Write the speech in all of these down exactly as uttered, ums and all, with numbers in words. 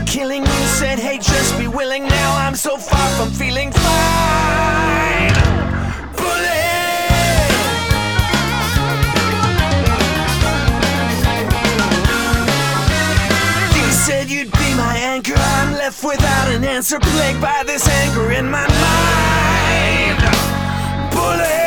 on killing. You said, hey, just be willing. Now I'm so far from feeling fine. Bullet! You said you'd be my anchor. I'm left without an answer, plagued by this anger in my mind. Bullet!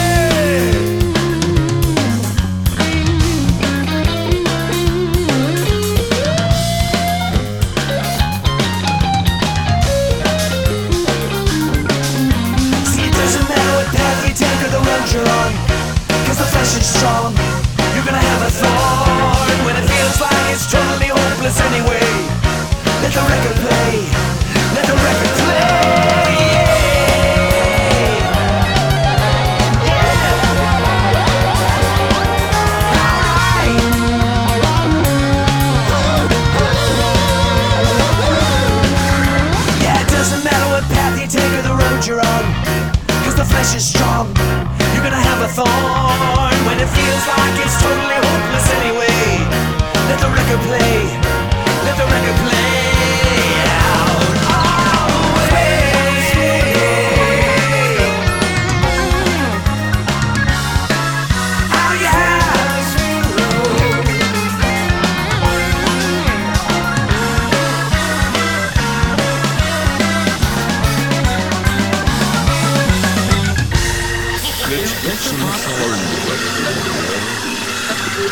You're on, cause the flesh is strong. You're gonna have a thorn when it feels like it's totally hopeless anyway. Let the record play, let the record play. Yeah. Alright. Yeah, it doesn't matter what path you take or the road you're on, cause the flesh is strong. You're gonna have a thorn when it feels like it's totally hopeless anyway. Let the record play, let the record play out our way. Oh yeah. Let's get some soul.